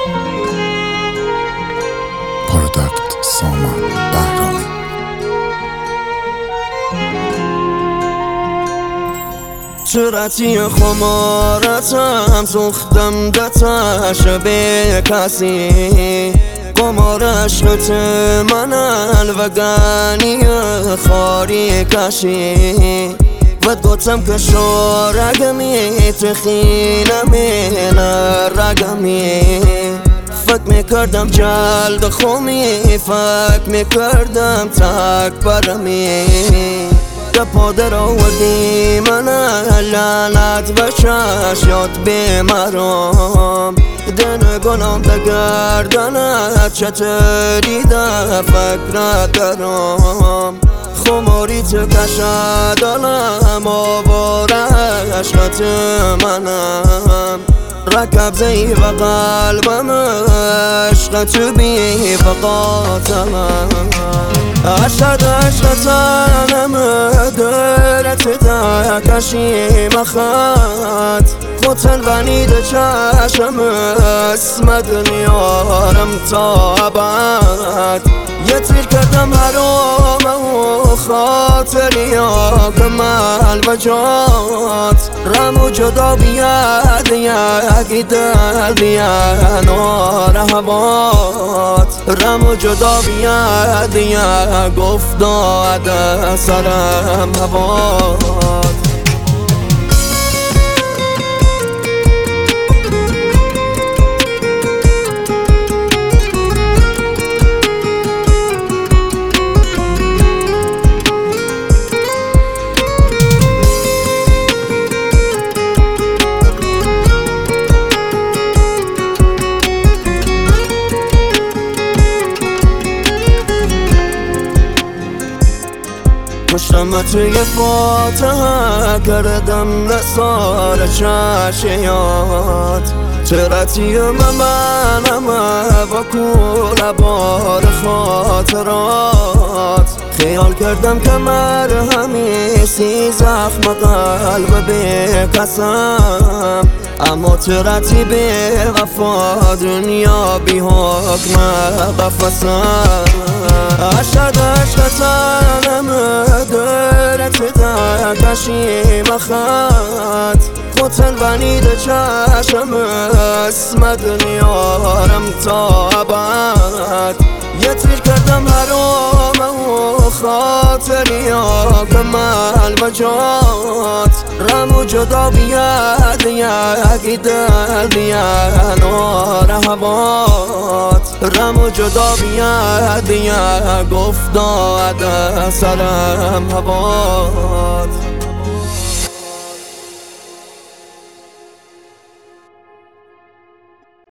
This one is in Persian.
پروداکت سامان بهرامی. صورتی خمارتم سوختم دتش به کسی قمار عشقت منن و گنی خاری کشی و گفتم که شارگمی تخینمی نرگمی فکر میکردم جلد خومی فکر میکردم تک برمی پادر آوردی من لعنت و شاشات بیمارم دن گنام ده گردنت چطوری ده فکرت دارم خماری تو کشدانم آواره عشقت منم رکب زی و قلبم عشق تو بی وقاتم عشقتم درت تکشی مخط خودتن ونید چشم اسم دنیارم تا ابد یه تیر کردم حرام و خاطری کمال و جات رمو جدا بیاد یکی دل بیاد نار هوات رمو جدا بیاد یک گفتاد سرم هوات پشتم توی فاتحه کردم نثار چشیات ترتی منم و کول بار خاطرات خیال کردم که مرهمی سی زخم قلب بکسم اما ترتی به وفا دنیا بی حکم قفصم عشقتم درت تکشی مخط خودتن ونید چشم اسم دنیارم تا ابد یه تیر کردم حرام و خاطری کمال و جات رمو جدا بیاد یکی دل بیاد نار هوات رمو جدا بیاد یک گفتاد سرم هوات